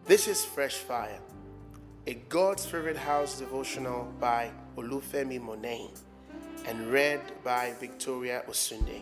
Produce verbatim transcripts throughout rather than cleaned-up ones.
This is Fresh Fire, a God's Favorite House devotional by Olufemi Monet and read by Victoria Osunde.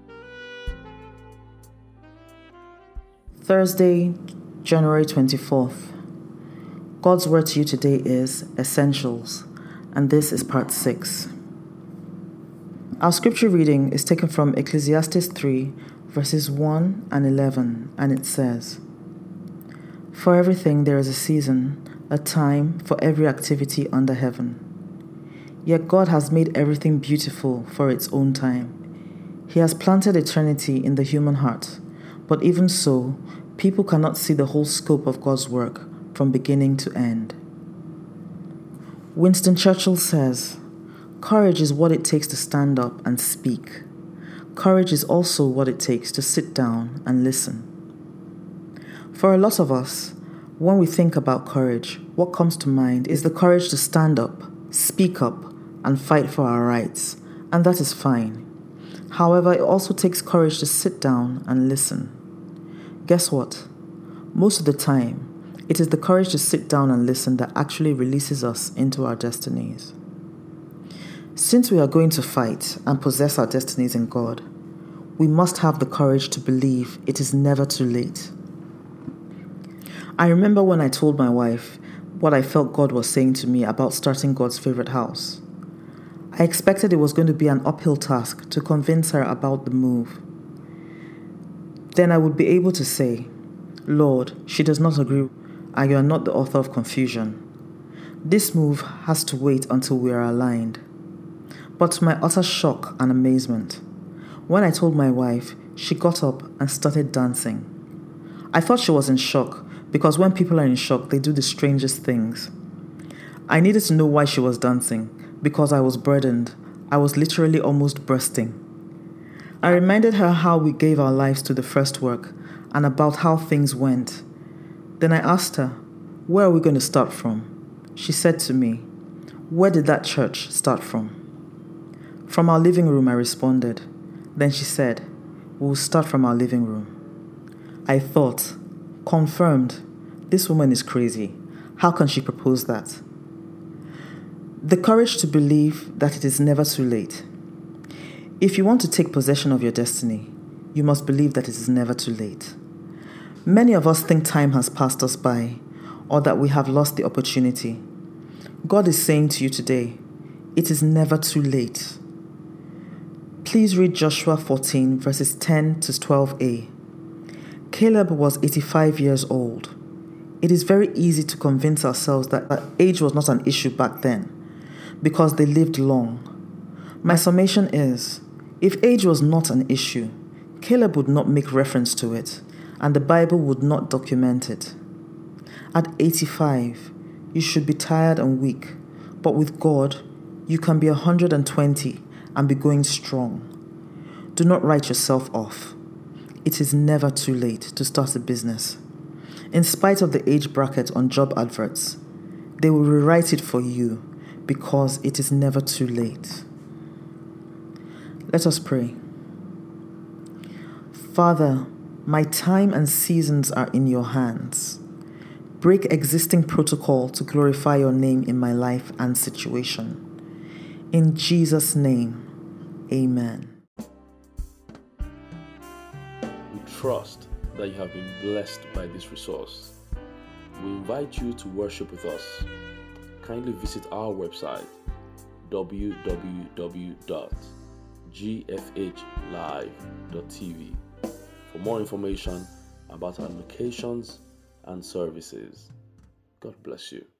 Thursday, January twenty-fourth. God's word to you today is Essentials, and this is part six. Our scripture reading is taken from Ecclesiastes three, verses one and eleven, and it says, "For everything there is a season, a time for every activity under heaven. Yet God has made everything beautiful for its own time. He has planted eternity in the human heart, but even so, people cannot see the whole scope of God's work from beginning to end." Winston Churchill says, "Courage is what it takes to stand up and speak. Courage is also what it takes to sit down and listen." For a lot of us, when we think about courage, what comes to mind is the courage to stand up, speak up, and fight for our rights, and that is fine. However, it also takes courage to sit down and listen. Guess what? Most of the time, it is the courage to sit down and listen that actually releases us into our destinies. Since we are going to fight and possess our destinies in God, we must have the courage to believe it is never too late. I remember when I told my wife what I felt God was saying to me about starting God's favorite house. I expected it was going to be an uphill task to convince her about the move. Then I would be able to say, "Lord, she does not agree, and you are not the author of confusion. This move has to wait until we are aligned." But to my utter shock and amazement, when I told my wife, she got up and started dancing. I thought she was in shock, because when people are in shock, they do the strangest things. I needed to know why she was dancing, because I was burdened. I was literally almost bursting. I reminded her how we gave our lives to the first work and about how things went. Then I asked her, "Where are we going to start from?" She said to me, "Where did that church start from?" "From our living room," I responded. Then she said, "We will start from our living room." I thought, confirmed, this woman is crazy. How can she propose that? The courage to believe that it is never too late. If you want to take possession of your destiny, you must believe that it is never too late. Many of us think time has passed us by, or that we have lost the opportunity. God is saying to you today, it is never too late. Please read Joshua fourteen, verses ten to twelve a. Caleb was eighty-five years old. It is very easy to convince ourselves that age was not an issue back then, because they lived long. My summation is, if age was not an issue, Caleb would not make reference to it, and the Bible would not document it. At eighty-five, you should be tired and weak, but with God, you can be one hundred twenty and be going strong. Do not write yourself off. It is never too late to start a business. In spite of the age bracket on job adverts, they will rewrite it for you because it is never too late. Let us pray. Father, my time and seasons are in your hands. Break existing protocol to glorify your name in my life and situation. In Jesus' name, amen. We trust that you have been blessed by this resource. We invite you to worship with us. Kindly visit our website, w w w dot g f h live dot t v, for more information about our locations and services. God bless you.